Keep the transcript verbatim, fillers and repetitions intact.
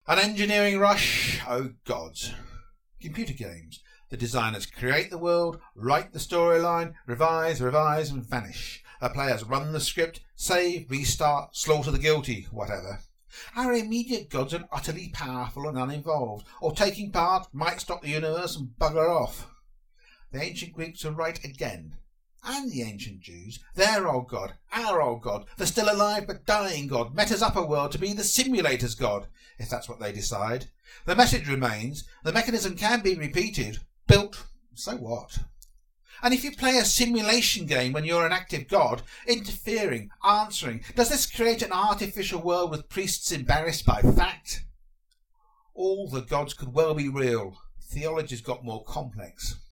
An engineering rush, oh gods. Computer games. The designers create the world, write the storyline, revise, revise and vanish. The players run the script, save, restart, slaughter the guilty, whatever. Our immediate gods are utterly powerful and uninvolved, or taking part might stop the universe and bugger off. The ancient Greeks are right again. And the ancient Jews, their old god, our old god, the still alive but dying god, met us upper world to be the simulator's god, if that's what they decide. The message remains, the mechanism can be repeated, built, so what? And if you play a simulation game when you're an active god, interfering, answering, does this create an artificial world with priests embarrassed by fact? All the gods could well be real. Theology's got more complex.